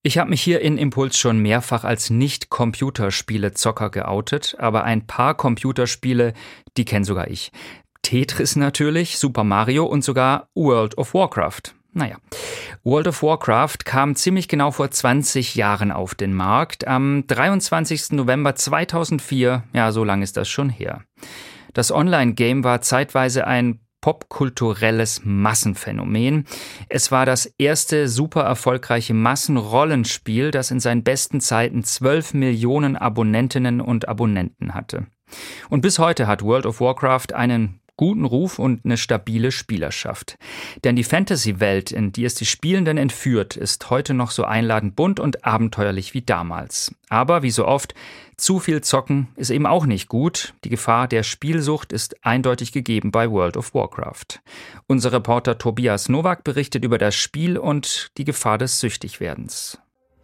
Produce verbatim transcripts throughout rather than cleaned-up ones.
Ich habe mich hier in Impuls schon mehrfach als Nicht-Computerspiele-Zocker geoutet, aber ein paar Computerspiele, die kenne sogar ich. Tetris natürlich, Super Mario und sogar World of Warcraft. Naja, World of Warcraft kam ziemlich genau vor zwanzig Jahren auf den Markt, am dreiundzwanzigsten November zweitausendvier, ja, so lange ist das schon her. Das Online-Game war zeitweise ein popkulturelles Massenphänomen. Es war das erste super erfolgreiche Massenrollenspiel, das in seinen besten Zeiten zwölf Millionen Abonnentinnen und Abonnenten hatte. Und bis heute hat World of Warcraft einen guten Ruf und eine stabile Spielerschaft. Denn die Fantasy-Welt, in die es die Spielenden entführt, ist heute noch so einladend bunt und abenteuerlich wie damals. Aber wie so oft, zu viel Zocken ist eben auch nicht gut. Die Gefahr der Spielsucht ist eindeutig gegeben bei World of Warcraft. Unser Reporter Tobias Nowak berichtet über das Spiel und die Gefahr des Süchtigwerdens.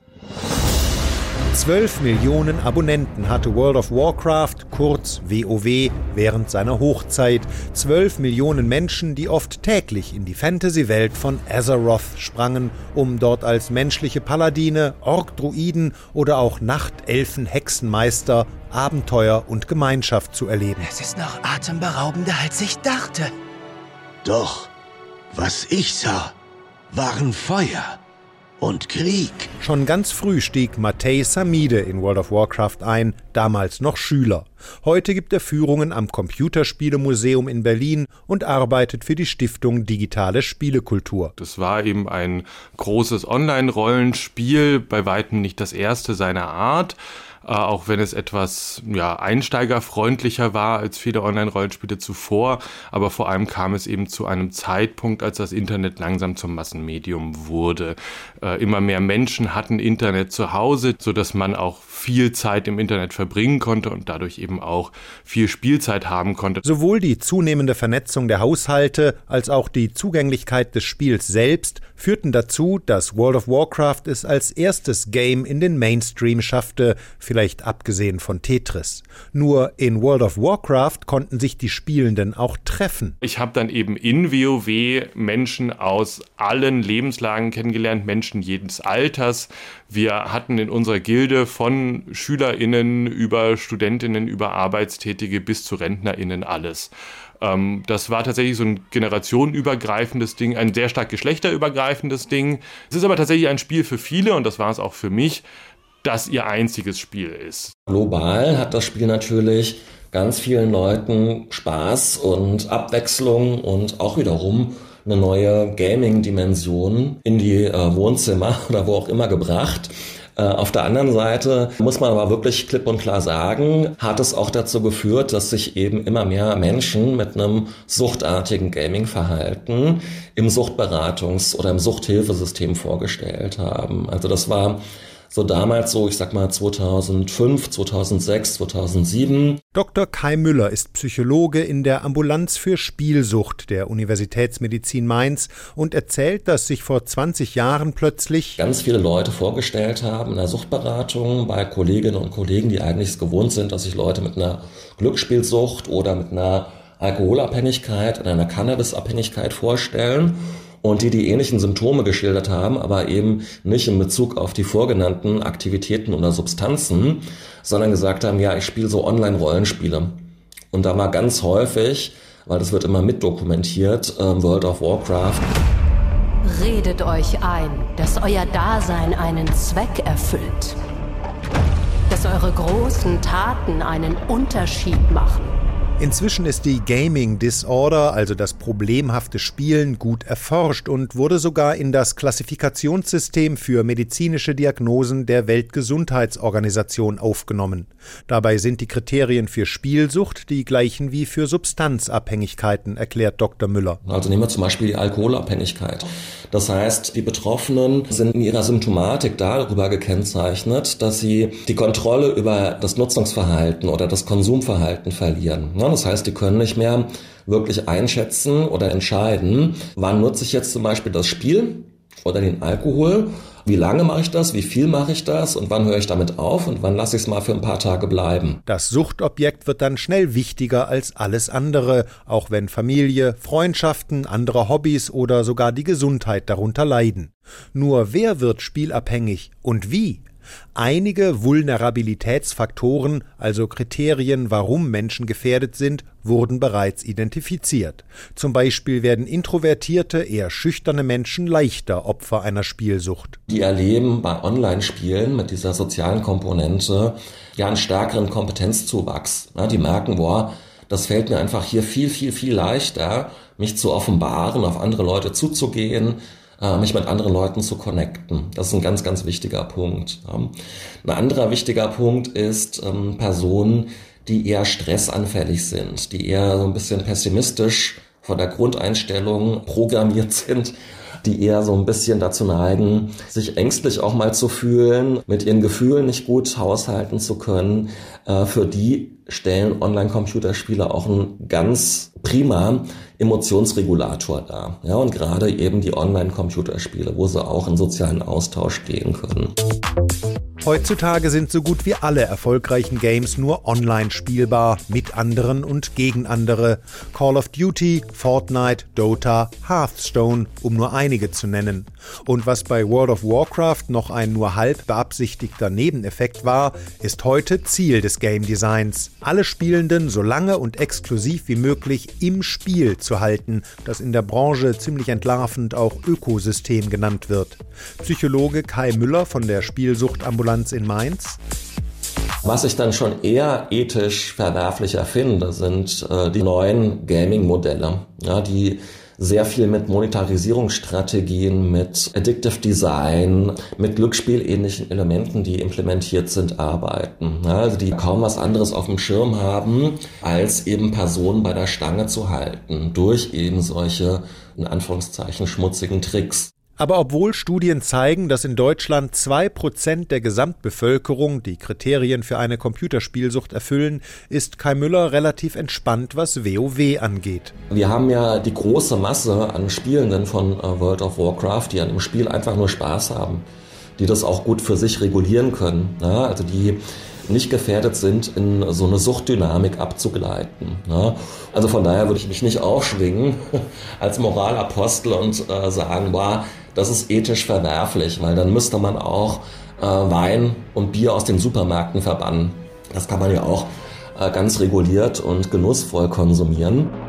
zwölf Millionen Abonnenten hatte World of Warcraft, kurz W O W, während seiner Hochzeit. zwölf Millionen Menschen, die oft täglich in die Fantasy-Welt von Azeroth sprangen, um dort als menschliche Paladine, Ork-Druiden oder auch Nachtelfen-Hexenmeister Abenteuer und Gemeinschaft zu erleben. Es ist noch atemberaubender, als ich dachte. Doch, was ich sah, waren Feuer und Krieg. Schon ganz früh stieg Matej Samide in World of Warcraft ein, damals noch Schüler. Heute gibt er Führungen am Computerspielemuseum in Berlin und arbeitet für die Stiftung Digitale Spielekultur. Das war eben ein großes Online-Rollenspiel, bei weitem nicht das erste seiner Art. Äh, auch wenn es etwas ja, einsteigerfreundlicher war als viele Online-Rollenspiele zuvor. Aber vor allem kam es eben zu einem Zeitpunkt, als das Internet langsam zum Massenmedium wurde. Äh, immer mehr Menschen hatten Internet zu Hause, sodass man auch viel Zeit im Internet verbringen konnte und dadurch eben auch viel Spielzeit haben konnte. Sowohl die zunehmende Vernetzung der Haushalte als auch die Zugänglichkeit des Spiels selbst führten dazu, dass World of Warcraft es als erstes Game in den Mainstream schaffte, vielleicht abgesehen von Tetris. Nur in World of Warcraft konnten sich die Spielenden auch treffen. Ich habe dann eben in WoW Menschen aus allen Lebenslagen kennengelernt, Menschen jedes Alters. Wir hatten in unserer Gilde von SchülerInnen über StudentInnen, über Arbeitstätige bis zu RentnerInnen alles. Ähm, das war tatsächlich so ein generationenübergreifendes Ding, ein sehr stark geschlechterübergreifendes Ding. Es ist aber tatsächlich ein Spiel für viele und das war es auch für mich, das ihr einziges Spiel ist. Global hat das Spiel natürlich ganz vielen Leuten Spaß und Abwechslung und auch wiederum eine neue Gaming-Dimension in die äh, Wohnzimmer oder wo auch immer gebracht. Äh, auf der anderen Seite muss man aber wirklich klipp und klar sagen, hat es auch dazu geführt, dass sich eben immer mehr Menschen mit einem suchtartigen Gaming-Verhalten im Suchtberatungs- oder im Suchthilfesystem vorgestellt haben. Also das war so damals so, ich sag mal zweitausendfünf, zweitausendsechs, zweitausendsieben. Doktor Kai Müller ist Psychologe in der Ambulanz für Spielsucht der Universitätsmedizin Mainz und erzählt, dass sich vor zwanzig Jahren plötzlich ganz viele Leute vorgestellt haben in der Suchtberatung bei Kolleginnen und Kollegen, die eigentlich es gewohnt sind, dass sich Leute mit einer Glücksspielsucht oder mit einer Alkoholabhängigkeit oder einer Cannabisabhängigkeit vorstellen. Und die die ähnlichen Symptome geschildert haben, aber eben nicht in Bezug auf die vorgenannten Aktivitäten oder Substanzen, sondern gesagt haben, ja, ich spiele so Online-Rollenspiele. Und da war ganz häufig, weil das wird immer mitdokumentiert, äh, World of Warcraft. Redet euch ein, dass euer Dasein einen Zweck erfüllt. Dass eure großen Taten einen Unterschied machen. Inzwischen ist die Gaming Disorder, also das problemhafte Spielen, gut erforscht und wurde sogar in das Klassifikationssystem für medizinische Diagnosen der Weltgesundheitsorganisation aufgenommen. Dabei sind die Kriterien für Spielsucht die gleichen wie für Substanzabhängigkeiten, erklärt Doktor Müller. Also nehmen wir zum Beispiel die Alkoholabhängigkeit. Das heißt, die Betroffenen sind in ihrer Symptomatik darüber gekennzeichnet, dass sie die Kontrolle über das Nutzungsverhalten oder das Konsumverhalten verlieren. Das heißt, die können nicht mehr wirklich einschätzen oder entscheiden, wann nutze ich jetzt zum Beispiel das Spiel oder den Alkohol Wie lange mache ich das? Wie viel mache ich das? Und wann höre ich damit auf? Und wann lasse ich es mal für ein paar Tage bleiben? Das Suchtobjekt wird dann schnell wichtiger als alles andere, auch wenn Familie, Freundschaften, andere Hobbys oder sogar die Gesundheit darunter leiden. Nur wer wird spielabhängig und wie? Einige Vulnerabilitätsfaktoren, also Kriterien, warum Menschen gefährdet sind, wurden bereits identifiziert. Zum Beispiel werden introvertierte, eher schüchterne Menschen leichter Opfer einer Spielsucht. Die erleben bei Online-Spielen mit dieser sozialen Komponente ja einen stärkeren Kompetenzzuwachs. Ja, die merken, boah, das fällt mir einfach hier viel, viel, viel leichter, mich zu offenbaren, auf andere Leute zuzugehen, mich mit anderen Leuten zu connecten. Das ist ein ganz, ganz wichtiger Punkt. Ein anderer wichtiger Punkt ist ähm, Personen, die eher stressanfällig sind, die eher so ein bisschen pessimistisch von der Grundeinstellung programmiert sind, die eher so ein bisschen dazu neigen, sich ängstlich auch mal zu fühlen, mit ihren Gefühlen nicht gut haushalten zu können. Äh, für die stellen Online-Computerspiele auch ein ganz prima Emotionsregulator dar. Ja, und gerade eben die Online-Computerspiele, wo sie auch in sozialen Austausch gehen können. Heutzutage sind so gut wie alle erfolgreichen Games nur online spielbar, mit anderen und gegen andere. Call of Duty, Fortnite, Dota, Hearthstone, um nur einige zu nennen. Und was bei World of Warcraft noch ein nur halb beabsichtigter Nebeneffekt war, ist heute Ziel des Game Designs. Alle Spielenden so lange und exklusiv wie möglich im Spiel zu halten, das in der Branche ziemlich entlarvend auch Ökosystem genannt wird. Psychologe Kai Müller von der Spielsuchtambulanz in Mainz. Was ich dann schon eher ethisch verwerflicher finde, sind äh, die neuen Gaming-Modelle, ja, die sehr viel mit Monetarisierungsstrategien, mit Addictive Design, mit Glücksspielähnlichen Elementen, die implementiert sind, arbeiten. Ja, also die kaum was anderes auf dem Schirm haben, als eben Personen bei der Stange zu halten, durch eben solche, in Anführungszeichen, schmutzigen Tricks. Aber obwohl Studien zeigen, dass in Deutschland zwei Prozent der Gesamtbevölkerung die Kriterien für eine Computerspielsucht erfüllen, ist Kai Müller relativ entspannt, was WoW angeht. Wir haben ja die große Masse an Spielenden von World of Warcraft, die an dem Spiel einfach nur Spaß haben, die das auch gut für sich regulieren können, ja, also die nicht gefährdet sind, in so eine Suchtdynamik abzugleiten. Ja. Also von daher würde ich mich nicht aufschwingen als Moralapostel und äh, sagen, boah, das ist ethisch verwerflich, weil dann müsste man auch äh, Wein und Bier aus den Supermärkten verbannen. Das kann man ja auch äh, ganz reguliert und genussvoll konsumieren.